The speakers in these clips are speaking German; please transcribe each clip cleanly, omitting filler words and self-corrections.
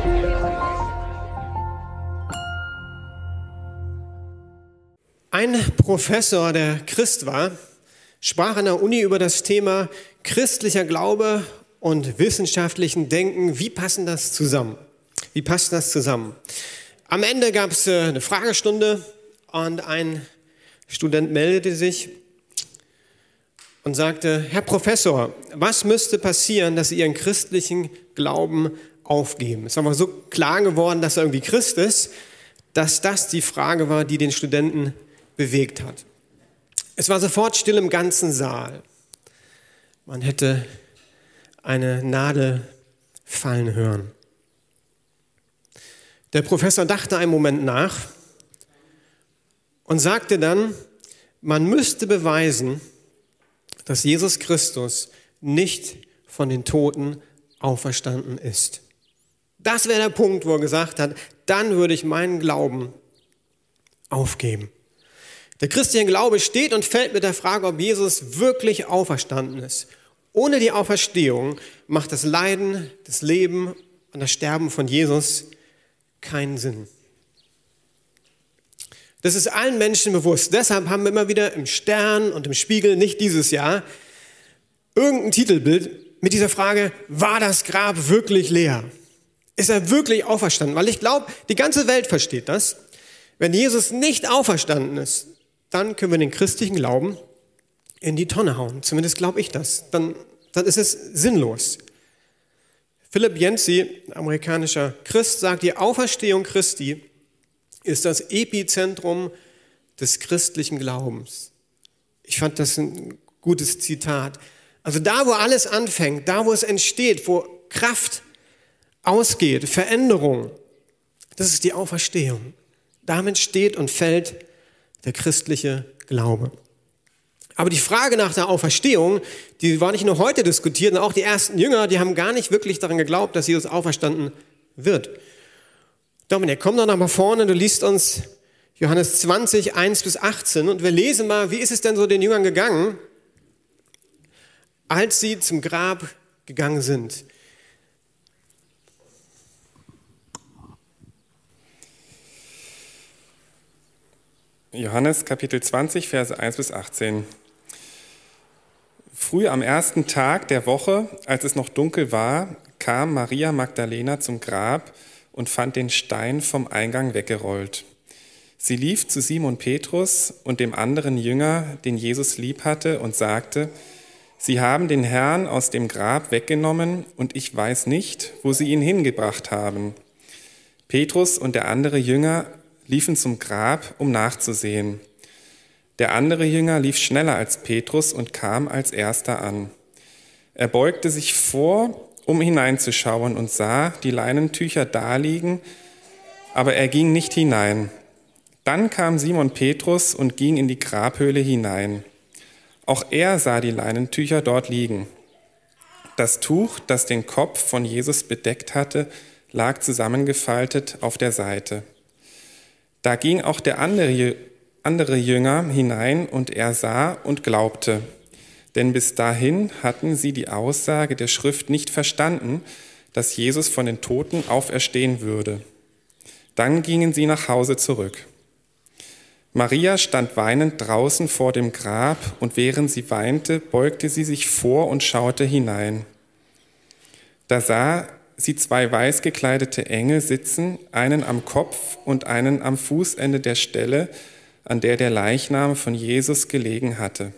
Ein Professor, der Christ war, sprach an der Uni über das Thema christlicher Glaube und wissenschaftlichen Denken. Wie passen das zusammen? Wie passt das zusammen? Am Ende gab es eine Fragestunde und ein Student meldete sich und sagte: Herr Professor, was müsste passieren, dass Sie Ihren christlichen Glauben aufgeben? Es war mal so klar geworden, dass er irgendwie Christ ist, dass das die Frage war, die den Studenten bewegt hat. Es war sofort still im ganzen Saal. Man hätte eine Nadel fallen hören. Der Professor dachte einen Moment nach und sagte dann, man müsste beweisen, dass Jesus Christus nicht von den Toten auferstanden ist. Das wäre der Punkt, wo er gesagt hat, dann würde ich meinen Glauben aufgeben. Der christliche Glaube steht und fällt mit der Frage, ob Jesus wirklich auferstanden ist. Ohne die Auferstehung macht das Leiden, das Leben und das Sterben von Jesus keinen Sinn. Das ist allen Menschen bewusst. Deshalb haben wir immer wieder im Stern und im Spiegel, nicht dieses Jahr, irgendein Titelbild mit dieser Frage, war das Grab wirklich leer? Ist er wirklich auferstanden? Weil ich glaube, die ganze Welt versteht das. Wenn Jesus nicht auferstanden ist, dann können wir den christlichen Glauben in die Tonne hauen. Zumindest glaube ich das. Dann ist es sinnlos. Philip Yancey, amerikanischer Christ, sagt, die Auferstehung Christi ist das Epizentrum des christlichen Glaubens. Ich fand das ein gutes Zitat. Also da, wo alles anfängt, da, wo es entsteht, wo Kraft ausgeht, Veränderung, das ist die Auferstehung. Damit steht und fällt der christliche Glaube. Aber die Frage nach der Auferstehung, die war nicht nur heute diskutiert, sondern auch die ersten Jünger, die haben gar nicht wirklich daran geglaubt, dass Jesus auferstanden wird. Dominik, komm doch noch mal vorne, du liest uns Johannes 20, 1-18 und wir lesen mal, wie ist es denn so den Jüngern gegangen, als sie zum Grab gegangen sind. Johannes Kapitel 20, Verse 1-18. Früh am ersten Tag der Woche, als es noch dunkel war, kam Maria Magdalena zum Grab und fand den Stein vom Eingang weggerollt. Sie lief zu Simon Petrus und dem anderen Jünger, den Jesus lieb hatte, und sagte, Sie haben den Herrn aus dem Grab weggenommen und ich weiß nicht, wo Sie ihn hingebracht haben. Petrus und der andere Jünger liefen zum Grab, um nachzusehen. Der andere Jünger lief schneller als Petrus und kam als erster an. Er beugte sich vor, um hineinzuschauen und sah die Leinentücher daliegen, aber er ging nicht hinein. Dann kam Simon Petrus und ging in die Grabhöhle hinein. Auch er sah die Leinentücher dort liegen. Das Tuch, das den Kopf von Jesus bedeckt hatte, lag zusammengefaltet auf der Seite. Da ging auch der andere Jünger hinein und er sah und glaubte. Denn bis dahin hatten sie die Aussage der Schrift nicht verstanden, dass Jesus von den Toten auferstehen würde. Dann gingen sie nach Hause zurück. Maria stand weinend draußen vor dem Grab und während sie weinte, beugte sie sich vor und schaute hinein. Da sah sie zwei weiß gekleidete Engel sitzen, einen am Kopf und einen am Fußende der Stelle, an der der Leichnam von Jesus gelegen hatte.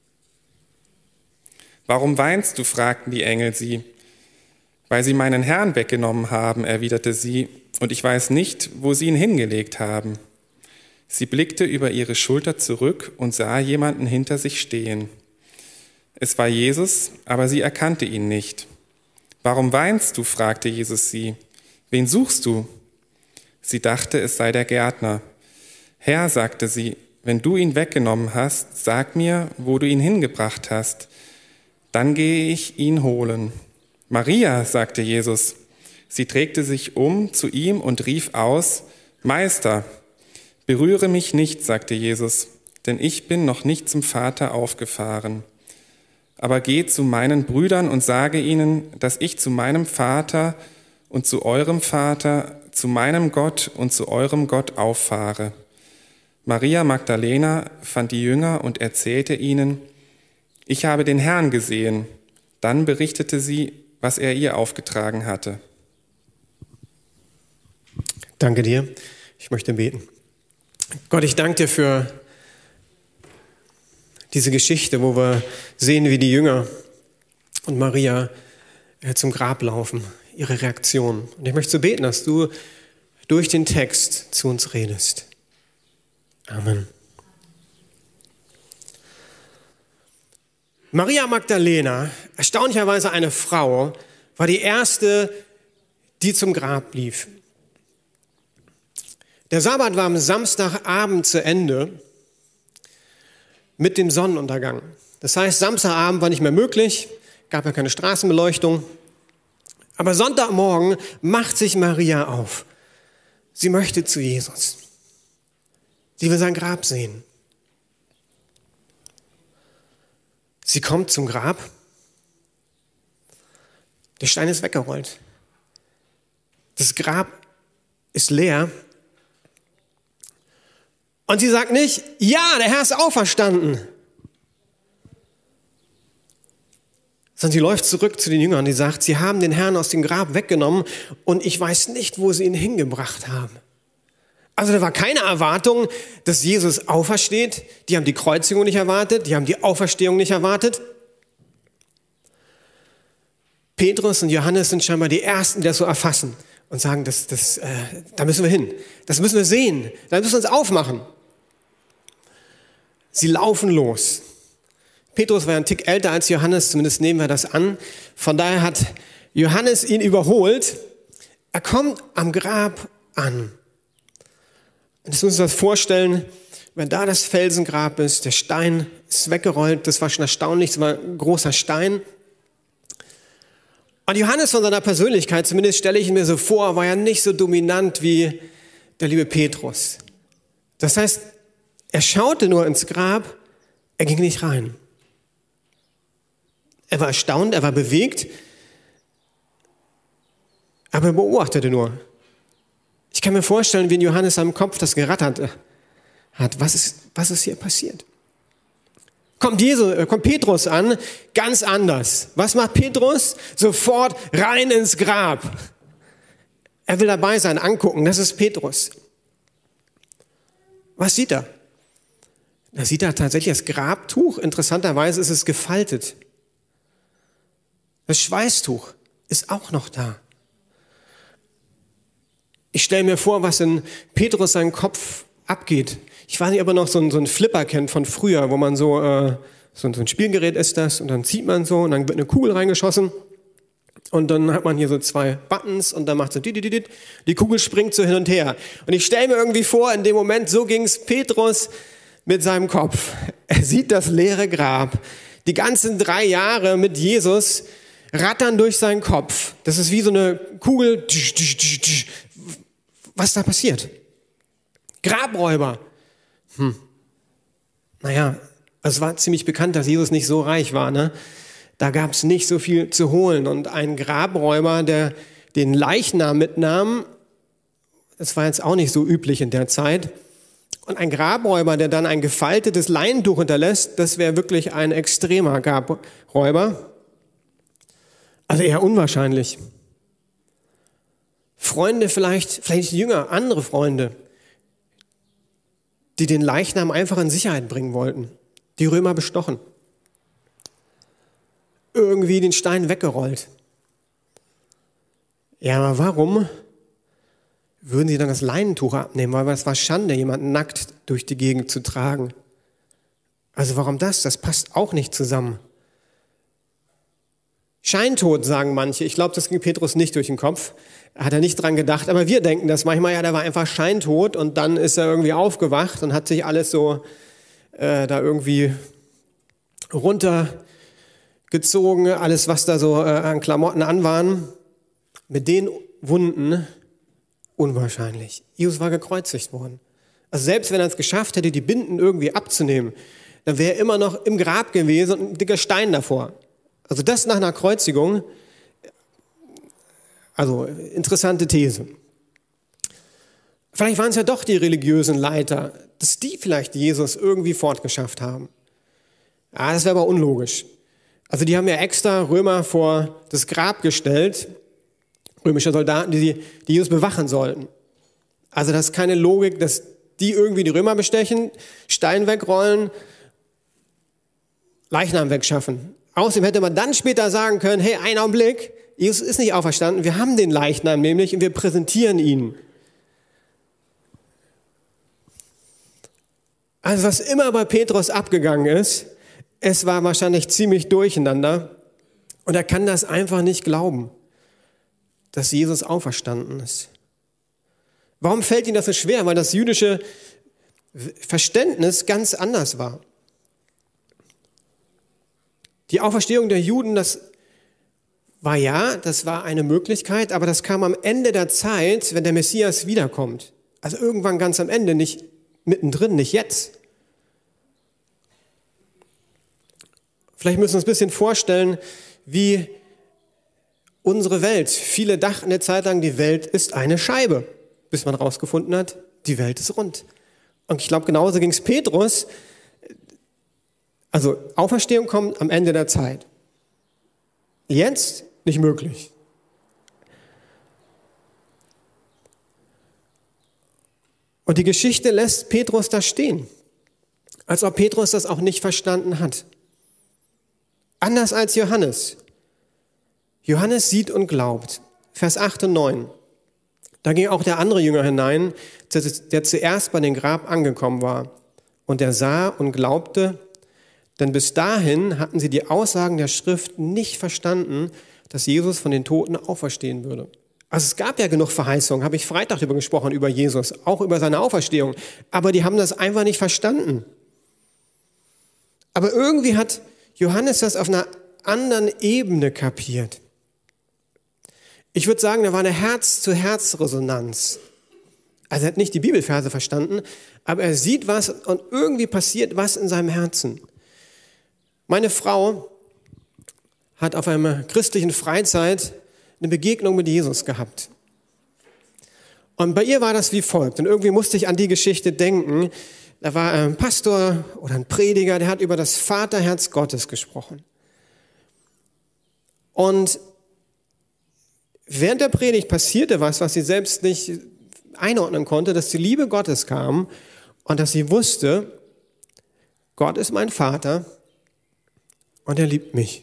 »Warum weinst du?« fragten die Engel sie. »Weil sie meinen Herrn weggenommen haben«, erwiderte sie, »und ich weiß nicht, wo sie ihn hingelegt haben.« Sie blickte über ihre Schulter zurück und sah jemanden hinter sich stehen. Es war Jesus, aber sie erkannte ihn nicht. »Warum weinst du?« fragte Jesus sie. »Wen suchst du?« Sie dachte, es sei der Gärtner. »Herr«, sagte sie, »wenn du ihn weggenommen hast, sag mir, wo du ihn hingebracht hast. Dann gehe ich ihn holen.« »Maria«, sagte Jesus. Sie drehte sich um zu ihm und rief aus, »Meister!« »Berühre mich nicht«, sagte Jesus, »denn ich bin noch nicht zum Vater aufgefahren. Aber geh zu meinen Brüdern und sage ihnen, dass ich zu meinem Vater und zu eurem Vater, zu meinem Gott und zu eurem Gott auffahre. Maria Magdalena fand die Jünger und erzählte ihnen, ich habe den Herrn gesehen. Dann berichtete sie, was er ihr aufgetragen hatte. Danke dir. Ich möchte beten. Gott, ich danke dir für diese Geschichte, wo wir sehen, wie die Jünger und Maria zum Grab laufen, ihre Reaktion. Und ich möchte so beten, dass du durch den Text zu uns redest. Amen. Maria Magdalena, erstaunlicherweise eine Frau, war die erste, die zum Grab lief. Der Sabbat war am Samstagabend zu Ende mit dem Sonnenuntergang. Das heißt, Samstagabend war nicht mehr möglich, gab ja keine Straßenbeleuchtung. Aber Sonntagmorgen macht sich Maria auf. Sie möchte zu Jesus. Sie will sein Grab sehen. Sie kommt zum Grab. Der Stein ist weggerollt. Das Grab ist leer. Und sie sagt nicht, ja, der Herr ist auferstanden. Sondern sie läuft zurück zu den Jüngern und die sagt, sie haben den Herrn aus dem Grab weggenommen und ich weiß nicht, wo sie ihn hingebracht haben. Also da war keine Erwartung, dass Jesus aufersteht. Die haben die Kreuzigung nicht erwartet, die haben die Auferstehung nicht erwartet. Petrus und Johannes sind scheinbar die Ersten, die das so erfassen und sagen, da müssen wir hin, das müssen wir sehen, da müssen wir uns aufmachen. Sie laufen los. Petrus war ja ein Tick älter als Johannes, zumindest nehmen wir das an. Von daher hat Johannes ihn überholt. Er kommt am Grab an. Und jetzt müssen wir uns das vorstellen, wenn da das Felsengrab ist, der Stein ist weggerollt, das war schon erstaunlich, das war ein großer Stein. Und Johannes von seiner Persönlichkeit, zumindest stelle ich ihn mir so vor, war ja nicht so dominant wie der liebe Petrus. Das heißt, er schaute nur ins Grab, er ging nicht rein. Er war erstaunt, er war bewegt, aber er beobachtete nur. Ich kann mir vorstellen, wie in Johannes seinem Kopf das gerattert hat. Was ist hier passiert? Kommt Petrus an, ganz anders. Was macht Petrus? Sofort rein ins Grab. Er will dabei sein, angucken, das ist Petrus. Was sieht er? Da sieht er tatsächlich das Grabtuch. Interessanterweise ist es gefaltet. Das Schweißtuch ist auch noch da. Ich stelle mir vor, was in Petrus seinen Kopf abgeht. Ich weiß nicht, ob er noch so einen Flipper kennt von früher, wo man so ein Spielgerät ist das und dann zieht man so und dann wird eine Kugel reingeschossen und dann hat man hier so 2 Buttons und dann macht so die Kugel springt so hin und her. Und ich stelle mir irgendwie vor, in dem Moment, so ging es Petrus mit seinem Kopf. Er sieht das leere Grab. Die ganzen 3 Jahre mit Jesus rattern durch seinen Kopf. Das ist wie so eine Kugel. Was da passiert? Grabräuber. Naja, es war ziemlich bekannt, dass Jesus nicht so reich war, ne? Da gab es nicht so viel zu holen. Und ein Grabräuber, der den Leichnam mitnahm, das war jetzt auch nicht so üblich in der Zeit. Und ein Grabräuber, der dann ein gefaltetes Leintuch hinterlässt, das wäre wirklich ein extremer Grabräuber. Also eher unwahrscheinlich. Freunde vielleicht Jünger, andere Freunde, die den Leichnam einfach in Sicherheit bringen wollten. Die Römer bestochen. Irgendwie den Stein weggerollt. Ja, aber warum würden sie dann das Leinentuch abnehmen? Weil es war Schande, jemanden nackt durch die Gegend zu tragen. Also warum das? Das passt auch nicht zusammen. Scheintod, sagen manche. Ich glaube, das ging Petrus nicht durch den Kopf. Hat er nicht dran gedacht. Aber wir denken das manchmal, ja, der war einfach scheintot und dann ist er irgendwie aufgewacht und hat sich alles so da irgendwie runtergezogen, alles, was da so an Klamotten an waren. Mit den Wunden unwahrscheinlich. Jesus war gekreuzigt worden. Also selbst wenn er es geschafft hätte, die Binden irgendwie abzunehmen, dann wäre er immer noch im Grab gewesen und ein dicker Stein davor. Also das nach einer Kreuzigung, Also interessante These. Vielleicht waren es ja doch die religiösen Leiter, dass die vielleicht Jesus irgendwie fortgeschafft haben. Ja, das wäre aber unlogisch. Also die haben ja extra Römer vor das Grab gestellt, römische Soldaten, die Jesus bewachen sollten. Also das ist keine Logik, dass die irgendwie die Römer bestechen, Stein wegrollen, Leichnam wegschaffen. Außerdem hätte man dann später sagen können, hey, einen Augenblick, Jesus ist nicht auferstanden, wir haben den Leichnam nämlich und wir präsentieren ihn. Also was immer bei Petrus abgegangen ist, es war wahrscheinlich ziemlich durcheinander und er kann das einfach nicht glauben, dass Jesus auferstanden ist. Warum fällt ihm das so schwer? Weil das jüdische Verständnis ganz anders war. Die Auferstehung der Juden, das war eine Möglichkeit, aber das kam am Ende der Zeit, wenn der Messias wiederkommt. Also irgendwann ganz am Ende, nicht mittendrin, nicht jetzt. Vielleicht müssen wir uns ein bisschen vorstellen, wie unsere Welt. Viele dachten eine Zeit lang, die Welt ist eine Scheibe, bis man rausgefunden hat, die Welt ist rund. Und ich glaube, genauso ging es Petrus. Also Auferstehung kommt am Ende der Zeit. Jetzt nicht möglich. Und die Geschichte lässt Petrus da stehen, als ob Petrus das auch nicht verstanden hat. Anders als Johannes. Johannes sieht und glaubt. Vers 8 und 9. Da ging auch der andere Jünger hinein, der zuerst bei dem Grab angekommen war. Und er sah und glaubte, denn bis dahin hatten sie die Aussagen der Schrift nicht verstanden, dass Jesus von den Toten auferstehen würde. Also es gab ja genug Verheißungen, habe ich Freitag darüber gesprochen, über Jesus, auch über seine Auferstehung. Aber die haben das einfach nicht verstanden. Aber irgendwie hat Johannes das auf einer anderen Ebene kapiert. Ich würde sagen, da war eine Herz-zu-Herz-Resonanz. Also er hat nicht die Bibelverse verstanden, aber er sieht was und irgendwie passiert was in seinem Herzen. Meine Frau hat auf einer christlichen Freizeit eine Begegnung mit Jesus gehabt. Und bei ihr war das wie folgt. Und irgendwie musste ich an die Geschichte denken. Da war ein Pastor oder ein Prediger, der hat über das Vaterherz Gottes gesprochen. Und während der Predigt passierte was sie selbst nicht einordnen konnte, dass die Liebe Gottes kam und dass sie wusste, Gott ist mein Vater und er liebt mich.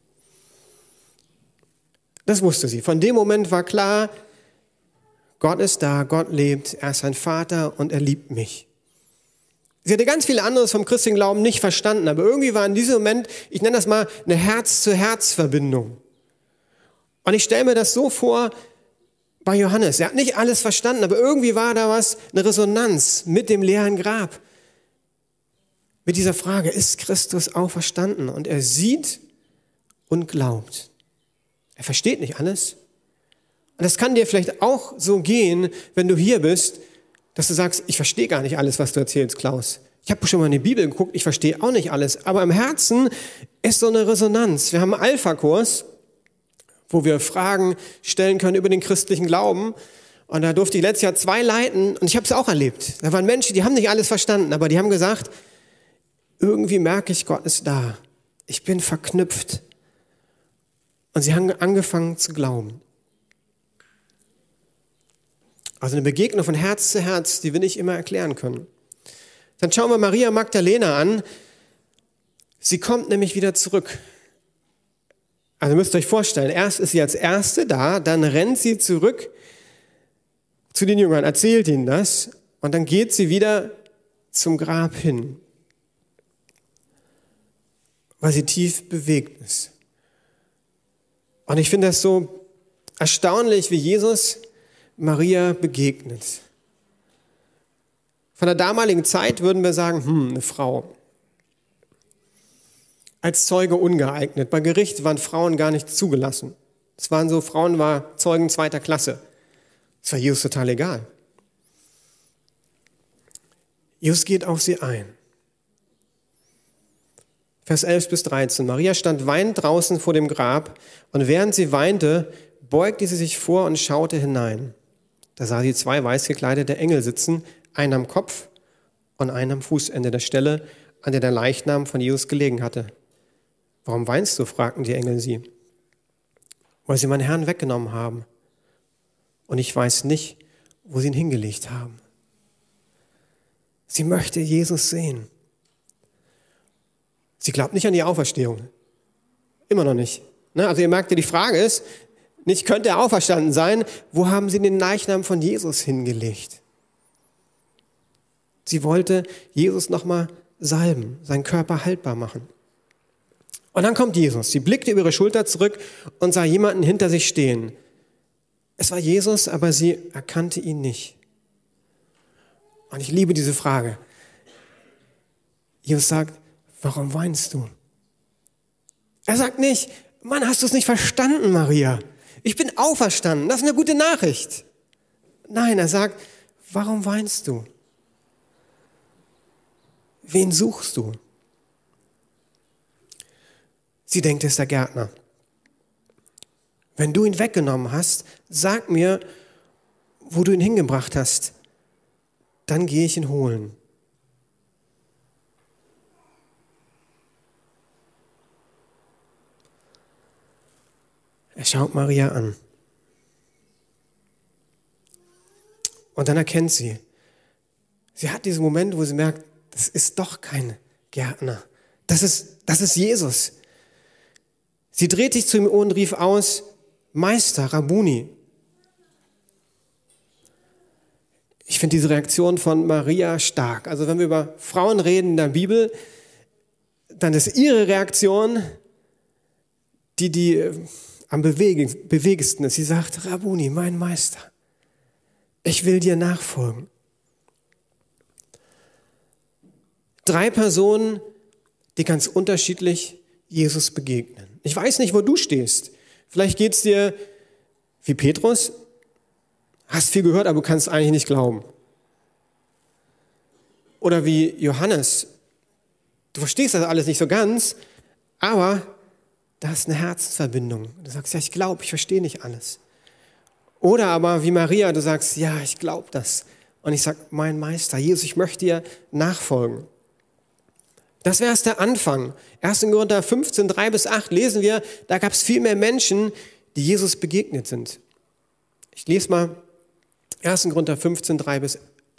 Das wusste sie. Von dem Moment war klar, Gott ist da, Gott lebt, er ist ein Vater und er liebt mich. Sie hatte ganz viel anderes vom christlichen Glauben nicht verstanden, aber irgendwie war in diesem Moment, ich nenne das mal, eine Herz-zu-Herz-Verbindung. Und ich stelle mir das so vor bei Johannes. Er hat nicht alles verstanden, aber irgendwie war da was, eine Resonanz mit dem leeren Grab. Mit dieser Frage, ist Christus auferstanden? Und er sieht und glaubt. Er versteht nicht alles. Und das kann dir vielleicht auch so gehen, wenn du hier bist, dass du sagst, ich verstehe gar nicht alles, was du erzählst, Klaus. Ich habe schon mal in die Bibel geguckt, ich verstehe auch nicht alles. Aber im Herzen ist so eine Resonanz. Wir haben einen Alpha-Kurs, wo wir Fragen stellen können über den christlichen Glauben. Und da durfte ich letztes Jahr 2 leiten und ich habe es auch erlebt. Da waren Menschen, die haben nicht alles verstanden, aber die haben gesagt, irgendwie merke ich, Gott ist da. Ich bin verknüpft. Und sie haben angefangen zu glauben. Also eine Begegnung von Herz zu Herz, die wir nicht immer erklären können. Dann schauen wir Maria Magdalena an. Sie kommt nämlich wieder zurück. Also müsst ihr euch vorstellen, erst ist sie als Erste da, dann rennt sie zurück zu den Jüngern, erzählt ihnen das und dann geht sie wieder zum Grab hin, weil sie tief bewegt ist. Und ich finde das so erstaunlich, wie Jesus Maria begegnet. Von der damaligen Zeit würden wir sagen, eine Frau. Als Zeuge ungeeignet. Bei Gericht waren Frauen gar nicht zugelassen. Es waren so, Frauen waren Zeugen 2. Klasse. Das war Jesus total egal. Jesus geht auf sie ein. Vers 11 bis 13. Maria stand weinend draußen vor dem Grab und während sie weinte, beugte sie sich vor und schaute hinein. Da sah sie 2 weiß gekleidete Engel sitzen, einen am Kopf und einen am Fußende der Stelle, an der der Leichnam von Jesus gelegen hatte. »Warum weinst du?« fragten die Engel sie. »Weil sie meinen Herrn weggenommen haben. Und ich weiß nicht, wo sie ihn hingelegt haben.« Sie möchte Jesus sehen. Sie glaubt nicht an die Auferstehung. Immer noch nicht. Also ihr merkt ja, die Frage ist, nicht könnte er auferstanden sein, wo haben sie den Leichnam von Jesus hingelegt? Sie wollte Jesus nochmal salben, seinen Körper haltbar machen. Und dann kommt Jesus. Sie blickte über ihre Schulter zurück und sah jemanden hinter sich stehen. Es war Jesus, aber sie erkannte ihn nicht. Und ich liebe diese Frage. Jesus sagt, warum weinst du? Er sagt nicht, Mann, hast du es nicht verstanden, Maria? Ich bin auferstanden, das ist eine gute Nachricht. Nein, er sagt, warum weinst du? Wen suchst du? Sie denkt, es ist der Gärtner. Wenn du ihn weggenommen hast, sag mir, wo du ihn hingebracht hast. Dann gehe ich ihn holen. Er schaut Maria an. Und dann erkennt sie. Sie hat diesen Moment, wo sie merkt, das ist doch kein Gärtner. Das ist Jesus. Sie dreht sich zu ihm und rief aus, Meister, Rabbuni. Ich finde diese Reaktion von Maria stark. Also wenn wir über Frauen reden in der Bibel, dann ist ihre Reaktion die am bewegendsten ist. Sie sagt, Rabbuni, mein Meister, ich will dir nachfolgen. 3 Personen, die ganz unterschiedlich Jesus begegnen. Ich weiß nicht, wo du stehst. Vielleicht geht es dir wie Petrus, hast viel gehört, aber du kannst eigentlich nicht glauben. Oder wie Johannes, du verstehst das alles nicht so ganz, aber da ist eine Herzensverbindung. Du sagst, ja, ich glaube, ich verstehe nicht alles. Oder aber wie Maria, du sagst, ja, ich glaube das. Und ich sage, mein Meister, Jesus, ich möchte dir nachfolgen. Das wäre erst der Anfang. 1. Korinther 15, 3-8 lesen wir, da gab es viel mehr Menschen, die Jesus begegnet sind. Ich lese mal 1. Korinther 15, 3-8.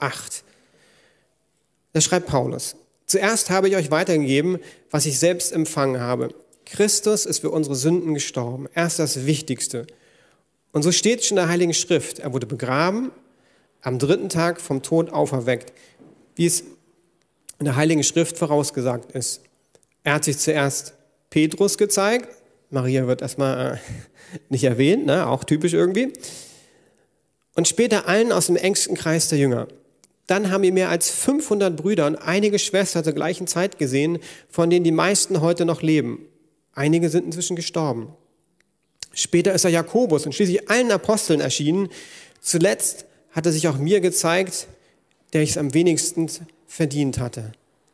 Da schreibt Paulus, zuerst habe ich euch weitergegeben, was ich selbst empfangen habe. Christus ist für unsere Sünden gestorben. Er ist das Wichtigste. Und so steht es in der Heiligen Schrift. Er wurde begraben, am 3. Tag vom Tod auferweckt, wie es in der Heiligen Schrift vorausgesagt ist. Er hat sich zuerst Petrus gezeigt. Maria wird erstmal nicht erwähnt, auch typisch irgendwie. Und später allen aus dem engsten Kreis der Jünger. Dann haben wir mehr als 500 Brüder und einige Schwestern zur gleichen Zeit gesehen, von denen die meisten heute noch leben. Einige sind inzwischen gestorben. Später ist er Jakobus und schließlich allen Aposteln erschienen. Zuletzt hat er sich auch mir gezeigt, der ich es am wenigsten verdient hatte.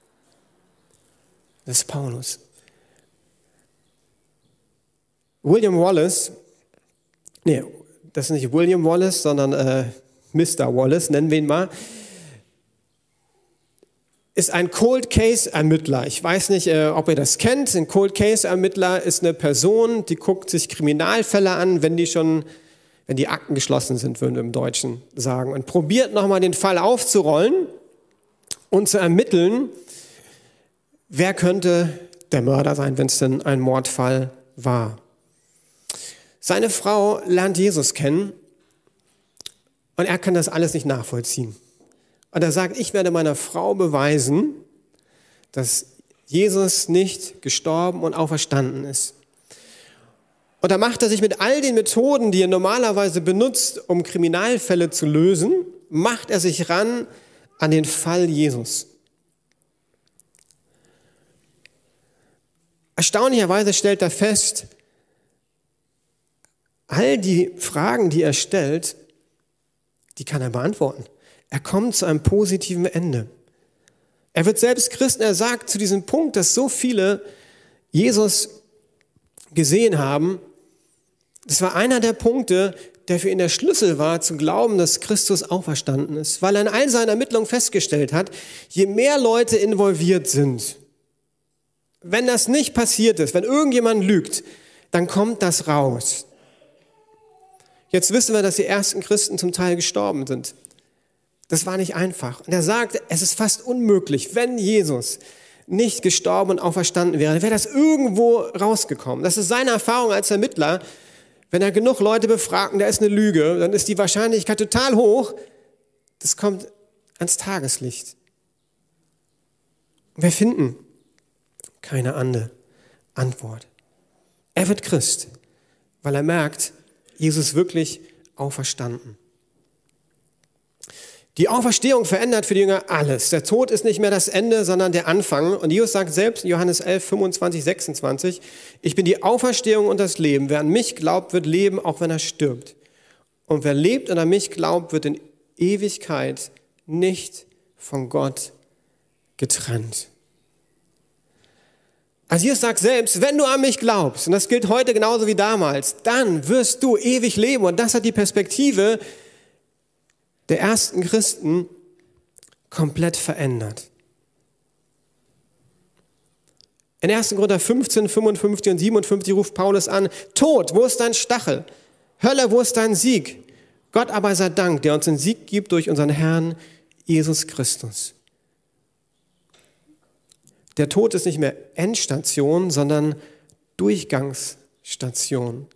Das ist Paulus. William Wallace, das ist nicht William Wallace, sondern Mr. Wallace, nennen wir ihn mal, ist ein Cold Case Ermittler. Ich weiß nicht, ob ihr das kennt. Ein Cold Case Ermittler ist eine Person, die guckt sich Kriminalfälle an, wenn die Akten geschlossen sind, würden wir im Deutschen sagen, und probiert nochmal den Fall aufzurollen und zu ermitteln, wer könnte der Mörder sein, wenn es denn ein Mordfall war. Seine Frau lernt Jesus kennen und er kann das alles nicht nachvollziehen. Und er sagt, ich werde meiner Frau beweisen, dass Jesus nicht gestorben und auferstanden ist. Und da macht er sich mit all den Methoden, die er normalerweise benutzt, um Kriminalfälle zu lösen, macht er sich ran an den Fall Jesus. Erstaunlicherweise stellt er fest, all die Fragen, die er stellt, die kann er beantworten. Er kommt zu einem positiven Ende. Er wird selbst Christen, er sagt zu diesem Punkt, dass so viele Jesus gesehen haben, Das war einer der Punkte, der für ihn der Schlüssel war, zu glauben, dass Christus auferstanden ist, weil er in all seinen Ermittlungen festgestellt hat, je mehr Leute involviert sind, wenn das nicht passiert ist, wenn irgendjemand lügt, dann kommt das raus. Jetzt wissen wir, dass die ersten Christen zum Teil gestorben sind. Das war nicht einfach. Und er sagt, es ist fast unmöglich, wenn Jesus nicht gestorben und auferstanden wäre, dann wäre das irgendwo rausgekommen. Das ist seine Erfahrung als Ermittler. Wenn er genug Leute befragt und da ist eine Lüge, dann ist die Wahrscheinlichkeit total hoch, das kommt ans Tageslicht. Wir finden keine andere Antwort. Er wird Christ, weil er merkt, Jesus ist wirklich auferstanden. Die Auferstehung verändert für die Jünger alles. Der Tod ist nicht mehr das Ende, sondern der Anfang. Und Jesus sagt selbst in Johannes 11, 25, 26, ich bin die Auferstehung und das Leben. Wer an mich glaubt, wird leben, auch wenn er stirbt. Und wer lebt und an mich glaubt, wird in Ewigkeit nicht von Gott getrennt. Also Jesus sagt selbst, wenn du an mich glaubst, und das gilt heute genauso wie damals, dann wirst du ewig leben. Und das hat die Perspektive der ersten Christen komplett verändert. In 1. Korinther 15, 55 und 57 ruft Paulus an, Tod, wo ist dein Stachel? Hölle, wo ist dein Sieg? Gott aber sei Dank, der uns den Sieg gibt durch unseren Herrn Jesus Christus. Der Tod ist nicht mehr Endstation, sondern Durchgangsstation.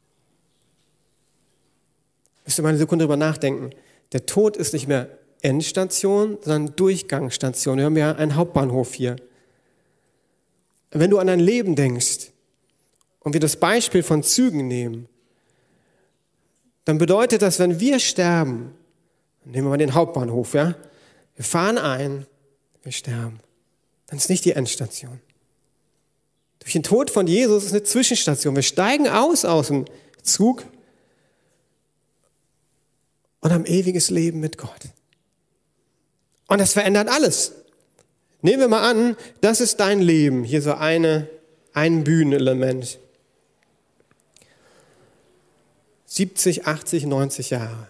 Müsst ihr mal eine Sekunde drüber nachdenken. Der Tod ist nicht mehr Endstation, sondern Durchgangsstation. Wir haben ja einen Hauptbahnhof hier. Wenn du an dein Leben denkst und wir das Beispiel von Zügen nehmen, dann bedeutet das, wenn wir sterben, nehmen wir mal den Hauptbahnhof, ja? Wir fahren ein, wir sterben. Dann ist nicht die Endstation. Durch den Tod von Jesus ist eine Zwischenstation. Wir steigen aus dem Zug und haben ewiges Leben mit Gott. Und das verändert alles. Nehmen wir mal an, das ist dein Leben. Hier so ein Bühnenelement. 70, 80, 90 Jahre.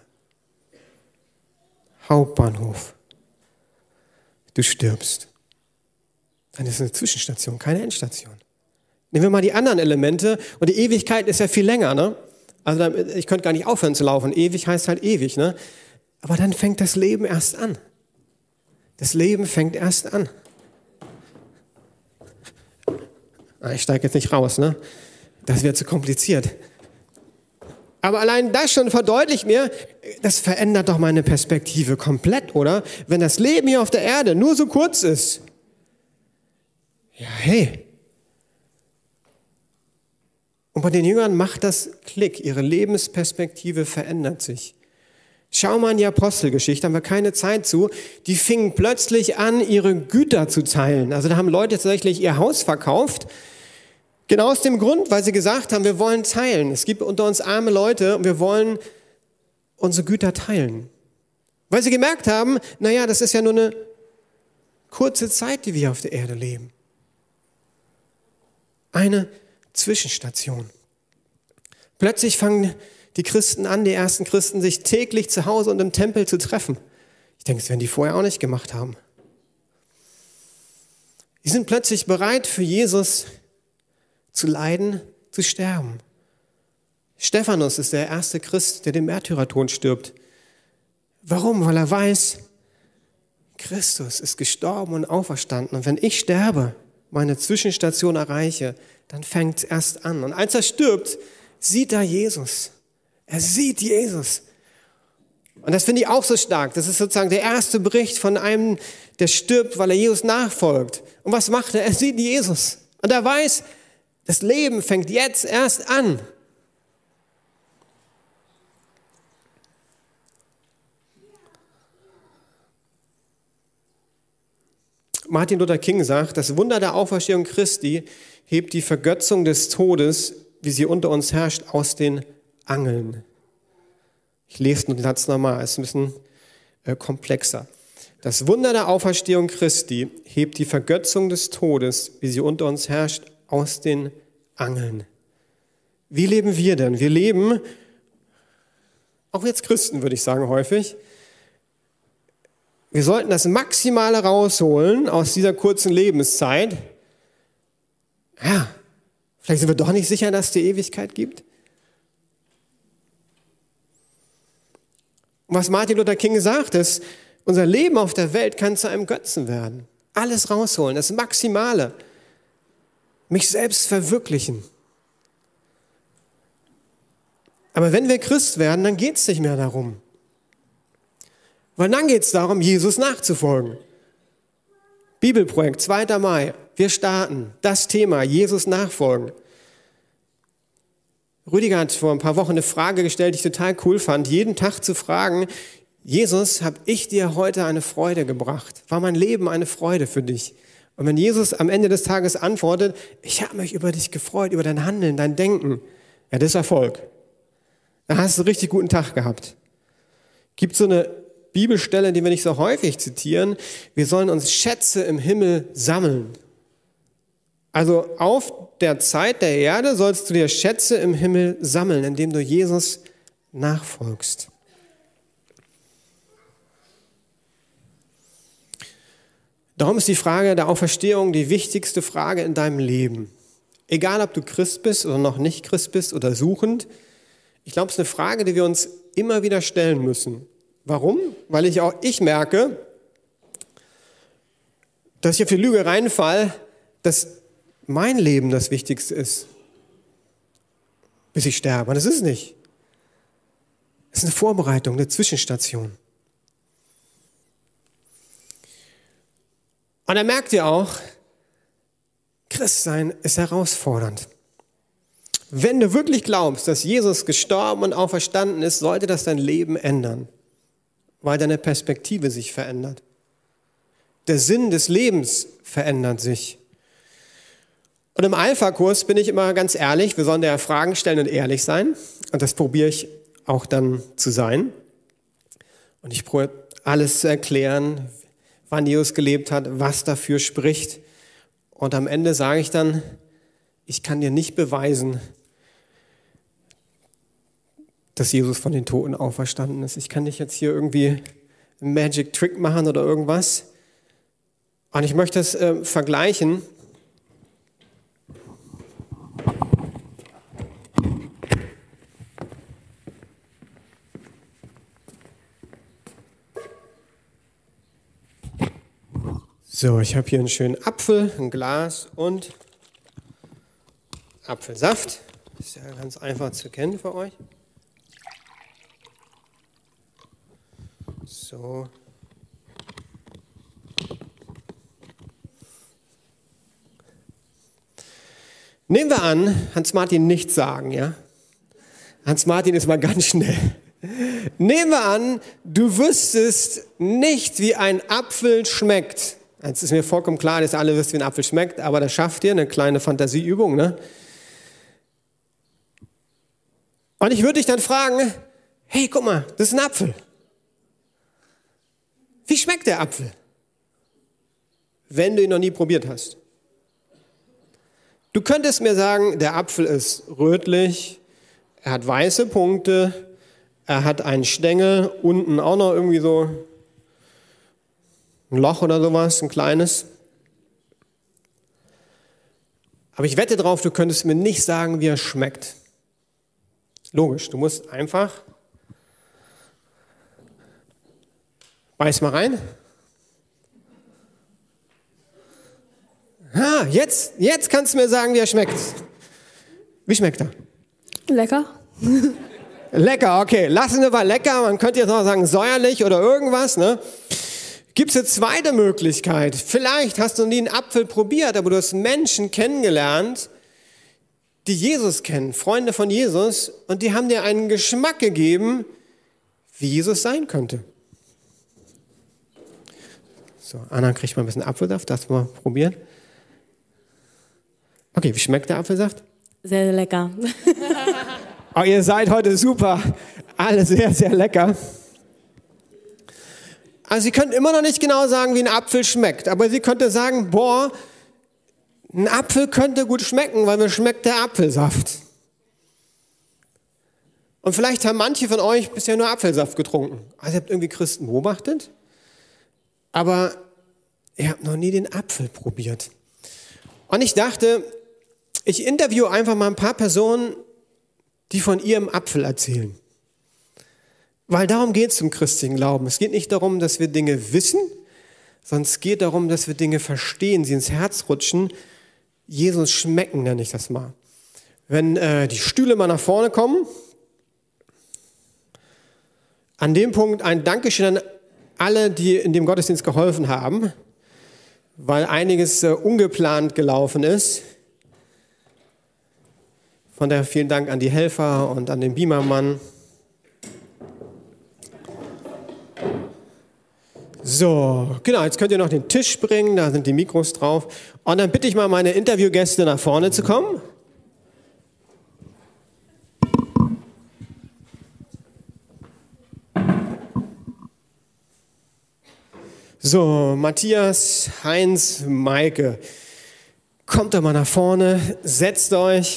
Hauptbahnhof. Du stirbst. Dann ist es eine Zwischenstation, keine Endstation. Nehmen wir mal die anderen Elemente. Und die Ewigkeit ist ja viel länger, ne? Also ich könnte gar nicht aufhören zu laufen. Ewig heißt halt ewig, ne? Aber dann fängt das Leben erst an. Das Leben fängt erst an. Ich steige jetzt nicht raus, ne? Das wird zu kompliziert. Aber allein das schon verdeutlicht mir, das verändert doch meine Perspektive komplett, oder? Wenn das Leben hier auf der Erde nur so kurz ist. Ja, hey. Und bei den Jüngern macht das Klick, ihre Lebensperspektive verändert sich. Schau mal in die Apostelgeschichte, haben wir keine Zeit zu. Die fingen plötzlich an, ihre Güter zu teilen. Also da haben Leute tatsächlich ihr Haus verkauft. Genau aus dem Grund, weil sie gesagt haben, wir wollen teilen. Es gibt unter uns arme Leute und wir wollen unsere Güter teilen. Weil sie gemerkt haben, naja, das ist ja nur eine kurze Zeit, die wir auf der Erde leben. Eine Zwischenstation. Plötzlich fangen die Christen an, die ersten Christen, sich täglich zu Hause und im Tempel zu treffen. Ich denke, das werden die vorher auch nicht gemacht haben. Die sind plötzlich bereit, für Jesus zu leiden, zu sterben. Stephanus ist der erste Christ, der den Märtyrertod stirbt. Warum? Weil er weiß, Christus ist gestorben und auferstanden. Und wenn ich sterbe, meine Zwischenstation erreiche, dann fängt es erst an. Und als er stirbt, sieht er Jesus. Er sieht Jesus. Und das finde ich auch so stark. Das ist sozusagen der erste Bericht von einem, der stirbt, weil er Jesus nachfolgt. Und was macht er? Er sieht Jesus. Und er weiß, das Leben fängt jetzt erst an. Martin Luther King sagt, das Wunder der Auferstehung Christi hebt die Vergötzung des Todes, wie sie unter uns herrscht, aus den Angeln. Ich lese den Satz nochmal, es ist ein bisschen komplexer. Das Wunder der Auferstehung Christi hebt die Vergötzung des Todes, wie sie unter uns herrscht, aus den Angeln. Wie leben wir denn? Wir leben, auch jetzt Christen würde ich sagen häufig, wir sollten das Maximale rausholen aus dieser kurzen Lebenszeit. Ja, vielleicht sind wir doch nicht sicher, dass es die Ewigkeit gibt. Und was Martin Luther King sagt, ist, unser Leben auf der Welt kann zu einem Götzen werden. Alles rausholen, das Maximale. Mich selbst verwirklichen. Aber wenn wir Christ werden, dann geht es nicht mehr darum. Weil dann geht es darum, Jesus nachzufolgen. Bibelprojekt, 2. Mai. Wir starten das Thema, Jesus nachfolgen. Rüdiger hat vor ein paar Wochen eine Frage gestellt, die ich total cool fand. Jeden Tag zu fragen, Jesus, habe ich dir heute eine Freude gebracht? War mein Leben eine Freude für dich? Und wenn Jesus am Ende des Tages antwortet, ich habe mich über dich gefreut, über dein Handeln, dein Denken, ja, das ist Erfolg. Da hast du einen richtig guten Tag gehabt. Gibt so eine Bibelstelle, die wir nicht so häufig zitieren. Wir sollen uns Schätze im Himmel sammeln. Also auf der Zeit der Erde sollst du dir Schätze im Himmel sammeln, indem du Jesus nachfolgst. Darum ist die Frage der Auferstehung die wichtigste Frage in deinem Leben. Egal, ob du Christ bist oder noch nicht Christ bist oder suchend. Ich glaube, es ist eine Frage, die wir uns immer wieder stellen müssen. Warum? Weil ich merke, dass ich auf die Lüge reinfall, dass mein Leben das Wichtigste ist, bis ich sterbe. Und das ist es nicht. Es ist eine Vorbereitung, eine Zwischenstation. Und dann merkt ihr auch, Christsein ist herausfordernd. Wenn du wirklich glaubst, dass Jesus gestorben und auferstanden ist, sollte das dein Leben ändern, weil deine Perspektive sich verändert. Der Sinn des Lebens verändert sich. Und im Alpha-Kurs bin ich immer ganz ehrlich, wir sollen ja Fragen stellen und ehrlich sein. Und das probiere ich auch dann zu sein. Und ich probiere alles zu erklären, wann Jesus gelebt hat, was dafür spricht. Und am Ende sage ich dann, ich kann dir nicht beweisen, dass Jesus von den Toten auferstanden ist. Ich kann nicht jetzt hier irgendwie einen Magic Trick machen oder irgendwas. Und ich möchte es vergleichen. So, ich habe hier einen schönen Apfel, ein Glas und Apfelsaft. Ist ja ganz einfach zu kennen für euch. So. Nehmen wir an, Hans-Martin nichts sagen, ja? Hans-Martin ist mal ganz schnell. Nehmen wir an, du wüsstest nicht, wie ein Apfel schmeckt. Jetzt ist mir vollkommen klar, dass ihr alle wisst, wie ein Apfel schmeckt, aber das schafft ihr, eine kleine Fantasieübung, ne? Und ich würde dich dann fragen, hey, guck mal, das ist ein Apfel. Wie schmeckt der Apfel? Wenn du ihn noch nie probiert hast. Du könntest mir sagen, der Apfel ist rötlich, er hat weiße Punkte, er hat einen Stängel, unten auch noch irgendwie so ein Loch oder sowas, ein kleines. Aber ich wette drauf, du könntest mir nicht sagen, wie er schmeckt. Logisch, du musst einfach, beiß mal rein. Jetzt kannst du mir sagen, wie er schmeckt. Wie schmeckt er? Lecker. Lecker, okay. Lassen wir mal lecker. Man könnte jetzt noch sagen säuerlich oder irgendwas, ne? Gibt es eine zweite Möglichkeit? Vielleicht hast du nie einen Apfel probiert, aber du hast Menschen kennengelernt, die Jesus kennen, Freunde von Jesus, und die haben dir einen Geschmack gegeben, wie Jesus sein könnte. So, Anna kriegt mal ein bisschen Apfelsaft, das mal probieren. Okay, wie schmeckt der Apfelsaft? Sehr, sehr lecker. Oh, ihr seid heute super. Alle sehr, sehr lecker. Also Sie können immer noch nicht genau sagen, wie ein Apfel schmeckt. Aber Sie könnte sagen, ein Apfel könnte gut schmecken, weil mir schmeckt der Apfelsaft. Und vielleicht haben manche von euch bisher nur Apfelsaft getrunken. Also ihr habt irgendwie Christen beobachtet, aber ihr habt noch nie den Apfel probiert. Und ich dachte, ich interviewe einfach mal ein paar Personen, die von ihrem Apfel erzählen. Weil darum geht es im christlichen Glauben. Es geht nicht darum, dass wir Dinge wissen, sondern es geht darum, dass wir Dinge verstehen, sie ins Herz rutschen. Jesus schmecken, nenne ich das mal. Wenn die Stühle mal nach vorne kommen, an dem Punkt ein Dankeschön an alle, die in dem Gottesdienst geholfen haben, weil einiges ungeplant gelaufen ist. Von daher vielen Dank an die Helfer und an den Beamermann. So, genau, jetzt könnt ihr noch den Tisch bringen, da sind die Mikros drauf. Und dann bitte ich mal meine Interviewgäste nach vorne zu kommen. So, Matthias, Heinz, Maike, kommt doch mal nach vorne, setzt euch.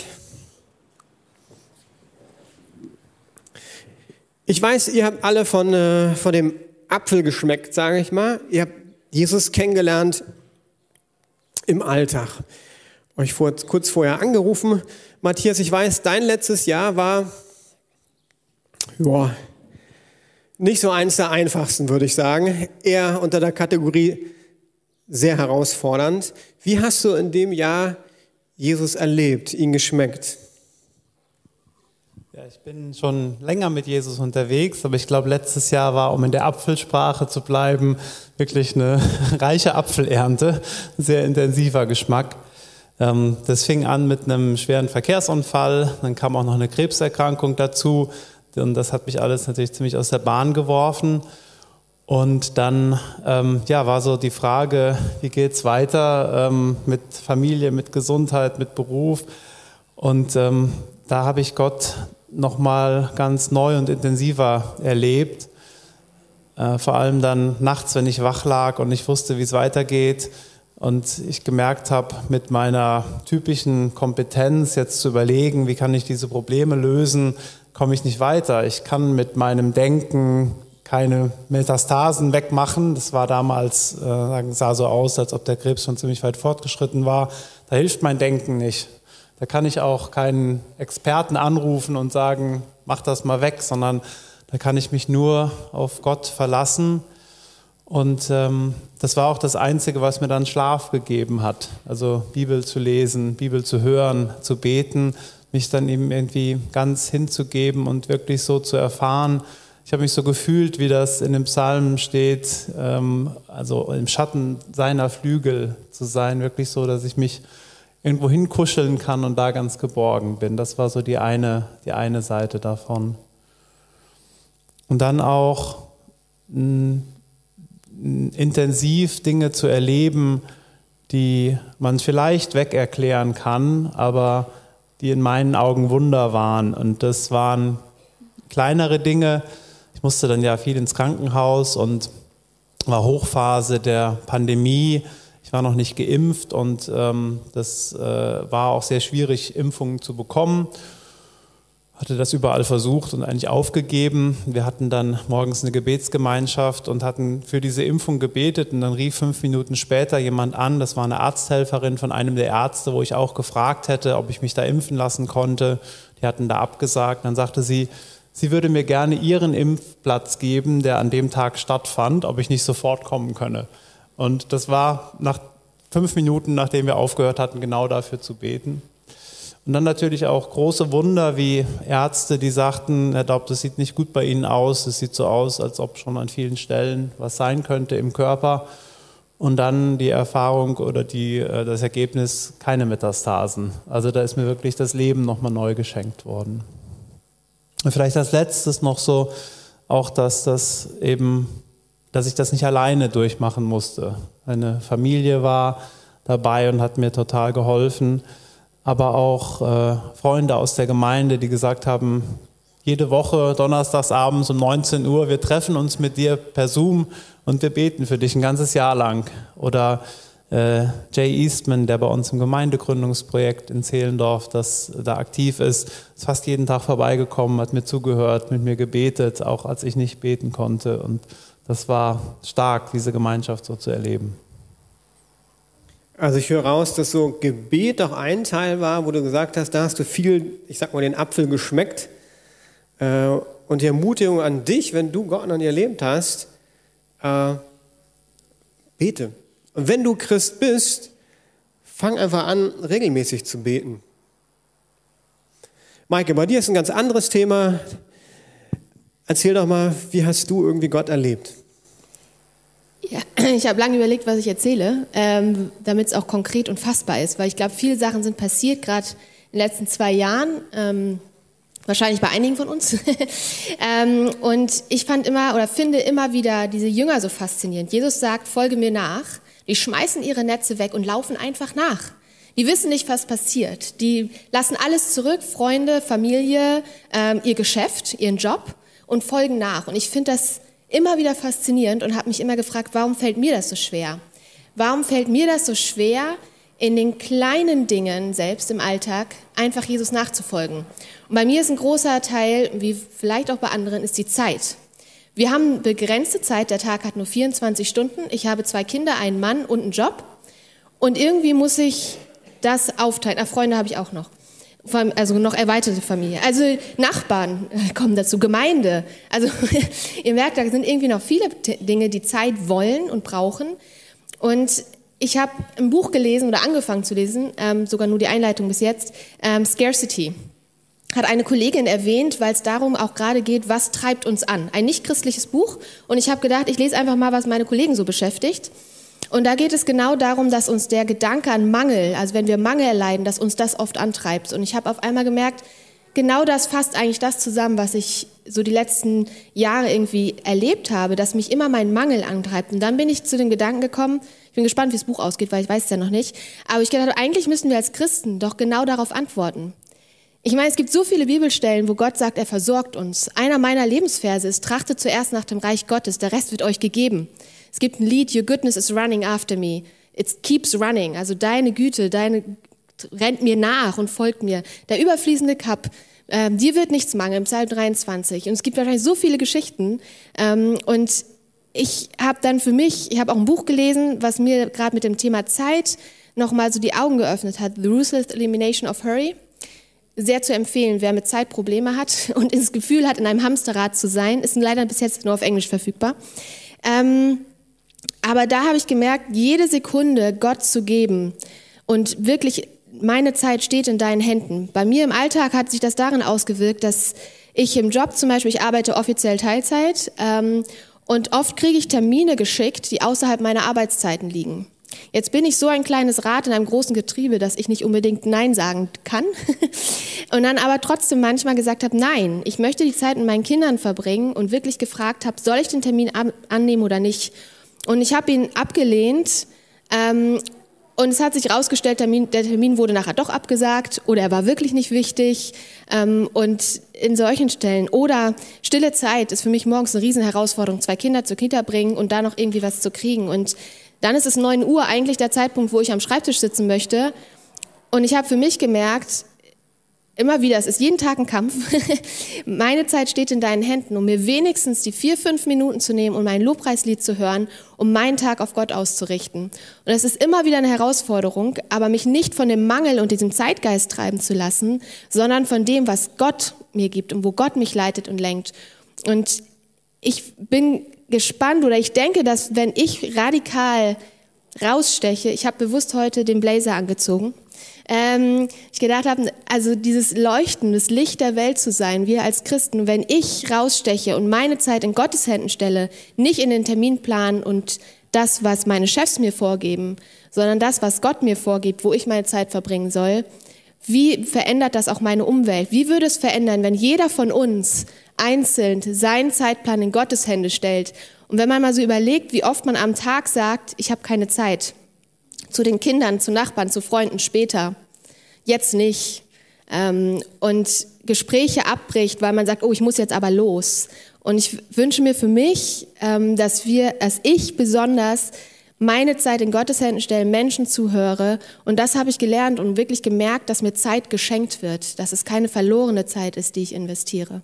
Ich weiß, ihr habt alle von dem Apfel geschmeckt, sage ich mal. Ihr habt Jesus kennengelernt im Alltag. Euch kurz vorher angerufen. Matthias, ich weiß, dein letztes Jahr war nicht so eins der einfachsten, würde ich sagen. Eher unter der Kategorie sehr herausfordernd. Wie hast du in dem Jahr Jesus erlebt, ihn geschmeckt? Ja, ich bin schon länger mit Jesus unterwegs, aber ich glaube, letztes Jahr war, um in der Apfelsprache zu bleiben, wirklich eine reiche Apfelernte, sehr intensiver Geschmack. Das fing an mit einem schweren Verkehrsunfall, dann kam auch noch eine Krebserkrankung dazu und das hat mich alles natürlich ziemlich aus der Bahn geworfen. Und dann war so die Frage, wie geht's weiter mit Familie, mit Gesundheit, mit Beruf. Und da habe ich Gott nochmal ganz neu und intensiver erlebt. Vor allem dann nachts, wenn ich wach lag und ich wusste, wie es weitergeht. Und ich gemerkt habe, mit meiner typischen Kompetenz jetzt zu überlegen, wie kann ich diese Probleme lösen, komme ich nicht weiter. Ich kann mit meinem Denken keine Metastasen wegmachen. Das war damals, sah so aus, als ob der Krebs schon ziemlich weit fortgeschritten war. Da hilft mein Denken nicht. Da kann ich auch keinen Experten anrufen und sagen, mach das mal weg, sondern da kann ich mich nur auf Gott verlassen. Und das war auch das Einzige, was mir dann Schlaf gegeben hat. Also Bibel zu lesen, Bibel zu hören, zu beten, mich dann eben irgendwie ganz hinzugeben und wirklich so zu erfahren. Ich habe mich so gefühlt, wie das in dem Psalm steht, also im Schatten seiner Flügel zu sein, wirklich so, dass ich mich irgendwo hinkuscheln kann und da ganz geborgen bin. Das war so die eine Seite davon. Und dann auch intensiv Dinge zu erleben, die man vielleicht wegerklären kann, aber die in meinen Augen Wunder waren. Und das waren kleinere Dinge. Ich musste dann ja viel ins Krankenhaus und war Hochphase der Pandemie. Ich war noch nicht geimpft und das war auch sehr schwierig, Impfungen zu bekommen. Hatte das überall versucht und eigentlich aufgegeben. Wir hatten dann morgens eine Gebetsgemeinschaft und hatten für diese Impfung gebetet und dann rief 5 Minuten später jemand an, das war eine Arzthelferin von einem der Ärzte, wo ich auch gefragt hätte, ob ich mich da impfen lassen konnte. Die hatten da abgesagt. Dann sagte sie, sie würde mir gerne ihren Impfplatz geben, der an dem Tag stattfand, ob ich nicht sofort kommen könne. Und das war nach 5 Minuten, nachdem wir aufgehört hatten, genau dafür zu beten. Und dann natürlich auch große Wunder wie Ärzte, die sagten, Herr Daub, das sieht nicht gut bei Ihnen aus. Es sieht so aus, als ob schon an vielen Stellen was sein könnte im Körper. Und dann die Erfahrung oder das Ergebnis, keine Metastasen. Also da ist mir wirklich das Leben nochmal neu geschenkt worden. Und vielleicht als letztes noch so, auch dass ich das nicht alleine durchmachen musste. Eine Familie war dabei und hat mir total geholfen. Aber auch Freunde aus der Gemeinde, die gesagt haben, jede Woche donnerstags abends um 19 Uhr, wir treffen uns mit dir per Zoom und wir beten für dich ein ganzes Jahr lang. Oder Jay Eastman, der bei uns im Gemeindegründungsprojekt in Zehlendorf da aktiv ist fast jeden Tag vorbeigekommen, hat mir zugehört, mit mir gebetet, auch als ich nicht beten konnte. Und das war stark, diese Gemeinschaft so zu erleben. Also ich höre raus, dass so Gebet auch ein Teil war, wo du gesagt hast, da hast du viel, ich sag mal, den Apfel geschmeckt. Und die Ermutigung an dich, wenn du Gott noch nie erlebt hast, bete. Und wenn du Christ bist, fang einfach an, regelmäßig zu beten. Maike, bei dir ist ein ganz anderes Thema. Erzähl doch mal, wie hast du irgendwie Gott erlebt? Ja, ich habe lange überlegt, was ich erzähle, damit es auch konkret und fassbar ist, weil ich glaube, viele Sachen sind passiert, gerade in den letzten 2 Jahren, wahrscheinlich bei einigen von uns. Und ich finde immer wieder diese Jünger so faszinierend. Jesus sagt, folge mir nach. Die schmeißen ihre Netze weg und laufen einfach nach. Die wissen nicht, was passiert. Die lassen alles zurück, Freunde, Familie, ihr Geschäft, ihren Job und folgen nach. Und ich finde das immer wieder faszinierend und habe mich immer gefragt, warum fällt mir das so schwer? Warum fällt mir das so schwer, in den kleinen Dingen selbst im Alltag einfach Jesus nachzufolgen? Und bei mir ist ein großer Teil, wie vielleicht auch bei anderen, ist die Zeit. Wir haben begrenzte Zeit, der Tag hat nur 24 Stunden. Ich habe 2 Kinder, einen Mann und einen Job. Und irgendwie muss ich das aufteilen. Freunde habe ich auch noch. Also noch erweiterte Familie. Also Nachbarn kommen dazu, Gemeinde. Also ihr merkt, da sind irgendwie noch viele Dinge, die Zeit wollen und brauchen. Und ich habe ein Buch gelesen oder angefangen zu lesen, sogar nur die Einleitung bis jetzt, Scarcity. Hat eine Kollegin erwähnt, weil es darum auch gerade geht, was treibt uns an. Ein nicht-christliches Buch. Und ich habe gedacht, ich lese einfach mal, was meine Kollegen so beschäftigt. Und da geht es genau darum, dass uns der Gedanke an Mangel, also wenn wir Mangel erleiden, dass uns das oft antreibt. Und ich habe auf einmal gemerkt, genau das fasst eigentlich das zusammen, was ich so die letzten Jahre irgendwie erlebt habe, dass mich immer mein Mangel antreibt. Und dann bin ich zu dem Gedanken gekommen, ich bin gespannt, wie das Buch ausgeht, weil ich weiß es ja noch nicht, aber ich gedacht, eigentlich müssen wir als Christen doch genau darauf antworten. Ich meine, es gibt so viele Bibelstellen, wo Gott sagt, er versorgt uns. Einer meiner Lebensverse ist, trachtet zuerst nach dem Reich Gottes, der Rest wird euch gegeben. Es gibt ein Lied, Your goodness is running after me. It keeps running. Also deine Güte, rennt mir nach und folgt mir. Der überfließende Cup, dir wird nichts mangeln, Psalm 23. Und es gibt wahrscheinlich so viele Geschichten. Und ich habe dann ich habe auch ein Buch gelesen, was mir gerade mit dem Thema Zeit nochmal so die Augen geöffnet hat. The Ruthless Elimination of Hurry. Sehr zu empfehlen, wer mit Zeit Probleme hat und das Gefühl hat, in einem Hamsterrad zu sein, ist leider bis jetzt nur auf Englisch verfügbar. Aber da habe ich gemerkt, jede Sekunde Gott zu geben und wirklich, meine Zeit steht in deinen Händen. Bei mir im Alltag hat sich das darin ausgewirkt, dass ich im Job zum Beispiel, ich arbeite offiziell Teilzeit und oft kriege ich Termine geschickt, die außerhalb meiner Arbeitszeiten liegen. Jetzt bin ich so ein kleines Rad in einem großen Getriebe, dass ich nicht unbedingt Nein sagen kann und dann aber trotzdem manchmal gesagt habe, nein, ich möchte die Zeit mit meinen Kindern verbringen und wirklich gefragt habe, soll ich den Termin annehmen oder nicht? Und ich habe ihn abgelehnt und es hat sich herausgestellt, der Termin wurde nachher doch abgesagt oder er war wirklich nicht wichtig und in solchen Stellen oder stille Zeit ist für mich morgens eine Riesenherausforderung, 2 Kinder zur Kita bringen und da noch irgendwie was zu kriegen und dann ist es 9 Uhr eigentlich der Zeitpunkt, wo ich am Schreibtisch sitzen möchte. Und ich habe für mich gemerkt, immer wieder, es ist jeden Tag ein Kampf. Meine Zeit steht in deinen Händen, um mir wenigstens die 4-5 Minuten zu nehmen und mein Lobpreislied zu hören, um meinen Tag auf Gott auszurichten. Und es ist immer wieder eine Herausforderung, aber mich nicht von dem Mangel und diesem Zeitgeist treiben zu lassen, sondern von dem, was Gott mir gibt und wo Gott mich leitet und lenkt. Und ich bin gespannt oder ich denke, dass wenn ich radikal raussteche, ich habe bewusst heute den Blazer angezogen, ich gedacht habe, also dieses Leuchten, das Licht der Welt zu sein, wir als Christen, wenn ich raussteche und meine Zeit in Gottes Händen stelle, nicht in den Terminplan und das, was meine Chefs mir vorgeben, sondern das, was Gott mir vorgibt, wo ich meine Zeit verbringen soll, wie verändert das auch meine Umwelt? Wie würde es verändern, wenn jeder von uns einzeln seinen Zeitplan in Gottes Hände stellt? Und wenn man mal so überlegt, wie oft man am Tag sagt, ich habe keine Zeit. Zu den Kindern, zu Nachbarn, zu Freunden später. Jetzt nicht. Und Gespräche abbricht, weil man sagt, oh, ich muss jetzt aber los. Und ich wünsche mir für mich, dass ich besonders meine Zeit in Gottes Händen stelle, Menschen zuhöre. Und das habe ich gelernt und wirklich gemerkt, dass mir Zeit geschenkt wird, dass es keine verlorene Zeit ist, die ich investiere.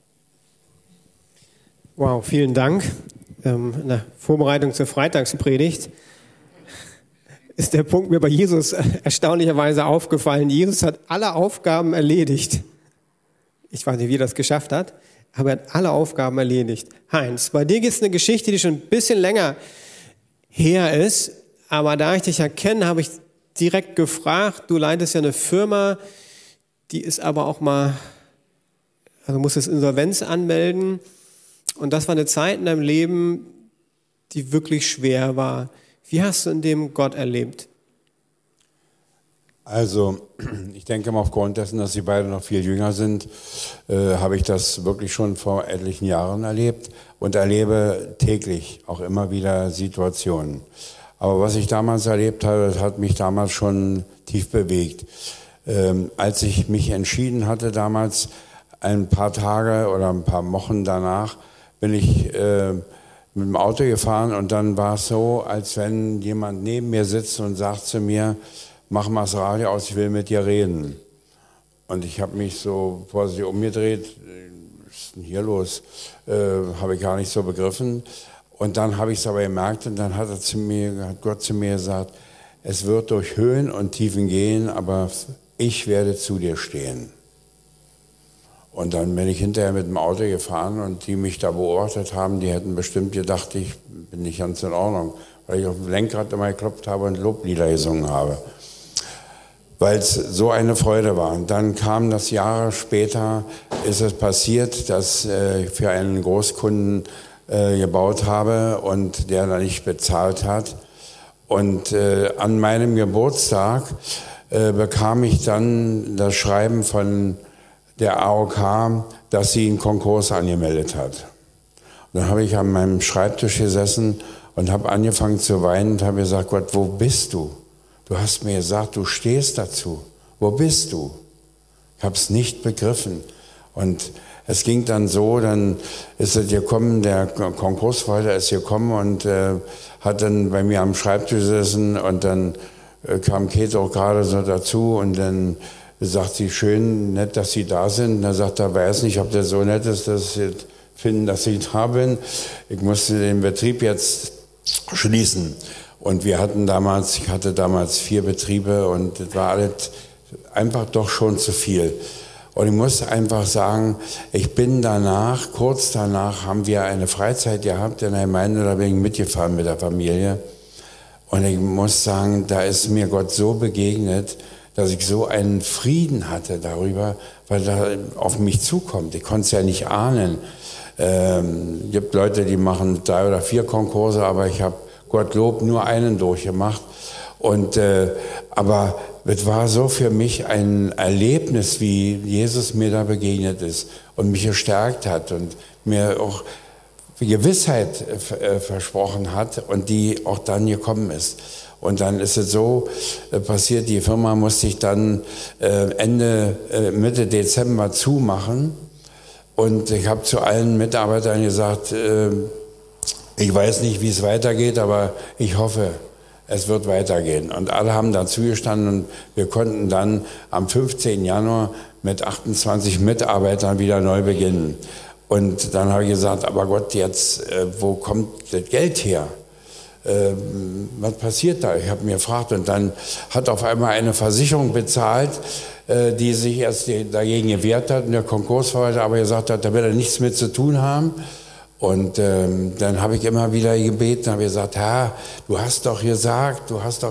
Wow, vielen Dank. In der Vorbereitung zur Freitagspredigt ist der Punkt mir bei Jesus erstaunlicherweise aufgefallen. Jesus hat alle Aufgaben erledigt. Ich weiß nicht, wie er das geschafft hat, aber er hat alle Aufgaben erledigt. Heinz, bei dir gibt es eine Geschichte, die schon ein bisschen länger her ist, aber da ich dich ja kenne, habe ich direkt gefragt, du leitest ja eine Firma, die ist aber auch mal, also musst das Insolvenz anmelden und das war eine Zeit in deinem Leben, die wirklich schwer war. Wie hast du in dem Gott erlebt? Also, ich denke mal, aufgrund dessen, dass Sie beide noch viel jünger sind, habe ich das wirklich schon vor etlichen Jahren erlebt und erlebe täglich auch immer wieder Situationen. Aber was ich damals erlebt habe, das hat mich damals schon tief bewegt. Als ich mich entschieden hatte damals, ein paar Tage oder ein paar Wochen danach, bin ich mit dem Auto gefahren und dann war es so, als wenn jemand neben mir sitzt und sagt zu mir, mach mal das Radio aus, ich will mit dir reden. Und ich habe mich so vorsichtig umgedreht, was ist denn hier los? Habe ich gar nicht so begriffen. Und dann habe ich es aber gemerkt und dann hat Gott zu mir gesagt, es wird durch Höhen und Tiefen gehen, aber ich werde zu dir stehen. Und dann bin ich hinterher mit dem Auto gefahren und die mich da beobachtet haben, die hätten bestimmt gedacht, ich bin nicht ganz in Ordnung, weil ich auf dem Lenkrad immer geklopft habe und Loblieder gesungen habe. Weil es so eine Freude war. Und dann kam das Jahre später, ist es passiert, dass ich für einen Großkunden gebaut habe und der da nicht bezahlt hat. Und an meinem Geburtstag bekam ich dann das Schreiben von der AOK, dass sie einen Konkurs angemeldet hat. Und dann habe ich an meinem Schreibtisch gesessen und habe angefangen zu weinen und habe gesagt, Gott, wo bist du? Du hast mir gesagt, du stehst dazu. Wo bist du? Ich habe es nicht begriffen. Und es ging dann so, dann ist es gekommen, der Konkursleiter ist gekommen und hat dann bei mir am Schreibtisch gesessen und dann kam Käthe auch gerade so dazu und dann sagt sie, schön, nett, dass Sie da sind. Und dann sagt er, weiß nicht, ob der so nett ist, dass Sie finden, dass ich da bin. Ich musste den Betrieb jetzt schließen. Und ich hatte damals 4 Betriebe und das war alles einfach doch schon zu viel. Und ich muss einfach sagen, ich bin danach, kurz danach haben wir eine Freizeit gehabt in der Gemeinde, da bin ich mitgefahren mit der Familie. Und ich muss sagen, da ist mir Gott so begegnet, dass ich so einen Frieden hatte darüber, weil da auf mich zukommt. Ich konnte es ja nicht ahnen. Gibt Leute, die machen 3 oder 4 Konkurse, aber ich habe Gottlob nur einen durchgemacht. Und aber es war so für mich ein Erlebnis, wie Jesus mir da begegnet ist und mich gestärkt hat und mir auch Gewissheit versprochen hat und die auch dann gekommen ist. Und dann ist es so passiert, die Firma musste ich dann Mitte Dezember zumachen. Und ich habe zu allen Mitarbeitern gesagt, ich weiß nicht, wie es weitergeht, aber ich hoffe, es wird weitergehen. Und alle haben dazu gestanden und wir konnten dann am 15. Januar mit 28 Mitarbeitern wieder neu beginnen. Und dann habe ich gesagt, aber Gott, jetzt, wo kommt das Geld her? Was passiert da? Ich habe mir gefragt und dann hat auf einmal eine Versicherung bezahlt, die sich erst dagegen gewehrt hat und der Konkursverwalter aber gesagt hat, da will er nichts mit zu tun haben. Und dann habe ich immer wieder gebeten, habe gesagt, Herr, du hast doch gesagt.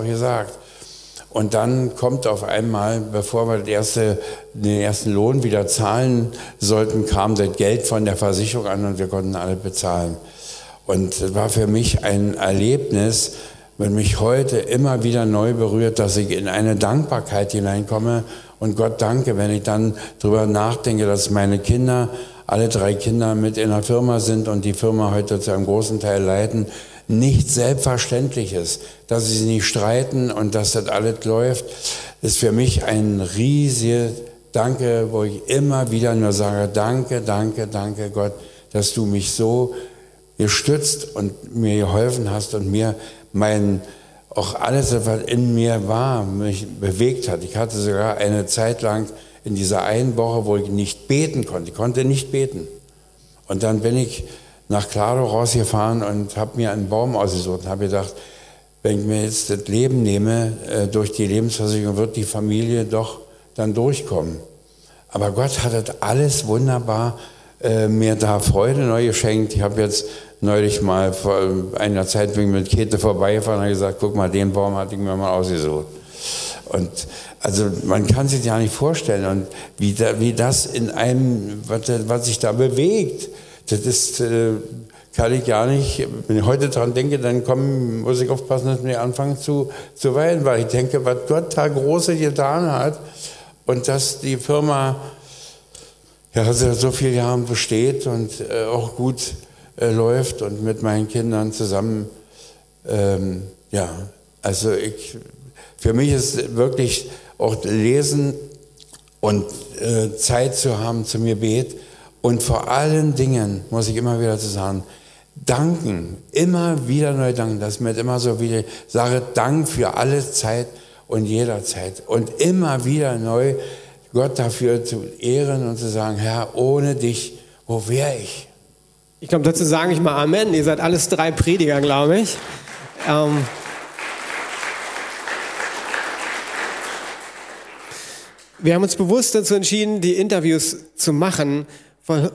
Und dann kommt auf einmal, bevor wir den ersten Lohn wieder zahlen sollten, kam das Geld von der Versicherung an und wir konnten alle bezahlen. Und es war für mich ein Erlebnis, wenn mich heute immer wieder neu berührt, dass ich in eine Dankbarkeit hineinkomme und Gott danke, wenn ich dann darüber nachdenke, dass meine Kinder, alle 3 Kinder mit in der Firma sind und die Firma heute zu einem großen Teil leiten, nicht selbstverständlich ist, dass sie nicht streiten und dass das alles läuft, ist für mich ein riesiges Danke, wo ich immer wieder nur sage, danke Gott, dass du mich so gestützt und mir geholfen hast und mir auch alles, was in mir war, mich bewegt hat. Ich hatte sogar eine Zeit lang in dieser einen Woche, wo ich nicht beten konnte. Ich konnte nicht beten. Und dann bin ich nach Claro rausgefahren und habe mir einen Baum ausgesucht und habe gedacht, wenn ich mir jetzt das Leben nehme, durch die Lebensversicherung wird die Familie doch dann durchkommen. Aber Gott hat das alles wunderbar mir da Freude neu geschenkt. Ich habe jetzt neulich mal vor einer Zeit bin ich mit Käthe vorbeigefahren und habe gesagt, guck mal, den Baum hatte ich mir mal ausgesucht. Und also man kann sich ja nicht vorstellen, und wie das in einem, was sich da bewegt, das ist, kann ich gar nicht, wenn ich heute dran denke, dann muss ich aufpassen, dass wir anfangen zu weinen, weil ich denke, was Gott da Großes getan hat und dass die Firma ja seit so vielen Jahren besteht und auch gut läuft und mit meinen Kindern zusammen, also für mich ist wirklich auch Lesen und Zeit zu haben zu mir Gebet und vor allen Dingen, muss ich immer wieder zu sagen, danken, immer wieder neu danken, das ist mir immer so wie ich sage, Dank für alle Zeit und jederzeit und immer wieder neu Gott dafür zu ehren und zu sagen, Herr, ohne dich, wo wäre ich? Ich glaube, dazu sage ich mal Amen. Ihr seid alles 3 Prediger, glaube ich. Wir haben uns bewusst dazu entschieden, die Interviews zu machen, weil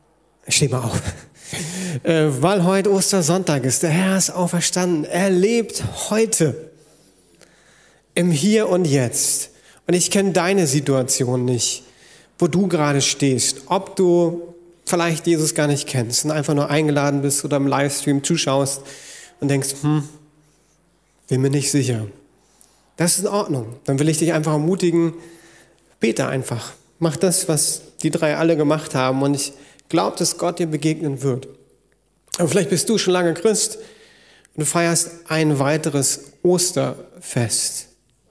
heute Ostersonntag ist. Der Herr ist auferstanden. Er lebt heute im Hier und Jetzt. Und ich kenne deine Situation nicht, wo du gerade stehst. Ob du vielleicht Jesus gar nicht kennst und einfach nur eingeladen bist oder im Livestream zuschaust und denkst, bin mir nicht sicher. Das ist in Ordnung. Dann will ich dich einfach ermutigen, bete einfach. Mach das, was die 3 alle gemacht haben. Und ich glaube, dass Gott dir begegnen wird. Aber vielleicht bist du schon lange Christ und du feierst ein weiteres Osterfest.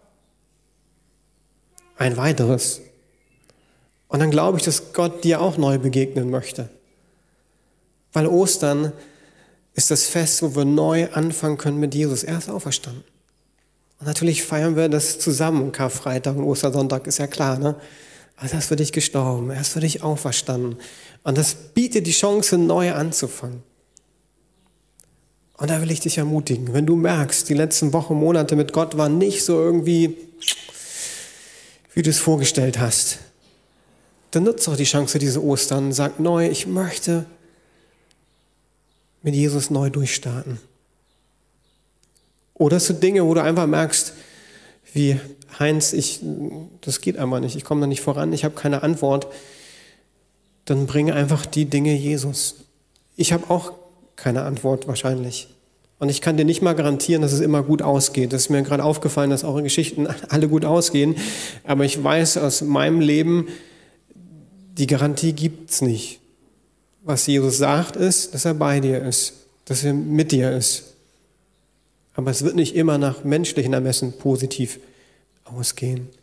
Ein weiteres. Und dann glaube ich, dass Gott dir auch neu begegnen möchte. Weil Ostern ist das Fest, wo wir neu anfangen können mit Jesus. Er ist auferstanden. Und natürlich feiern wir das zusammen. Karfreitag und Ostersonntag ist ja klar, ne? Also er ist für dich gestorben, er ist für dich auferstanden. Und das bietet die Chance, neu anzufangen. Und da will ich dich ermutigen, wenn du merkst, die letzten Wochen, Monate mit Gott waren nicht so irgendwie, wie du es vorgestellt hast, dann nutze doch die Chance diese Ostern und sag neu, ich möchte mit Jesus neu durchstarten. Oder es sind Dinge, wo du einfach merkst, wie Heinz, das geht einfach nicht, ich komme da nicht voran, ich habe keine Antwort. Dann bringe einfach die Dinge Jesus. Ich habe auch keine Antwort wahrscheinlich. Und ich kann dir nicht mal garantieren, dass es immer gut ausgeht. Das ist mir gerade aufgefallen, dass eure Geschichten alle gut ausgehen. Aber ich weiß aus meinem Leben, die Garantie gibt's nicht. Was Jesus sagt ist, dass er bei dir ist, dass er mit dir ist. Aber es wird nicht immer nach menschlichen Ermessen positiv ausgehen.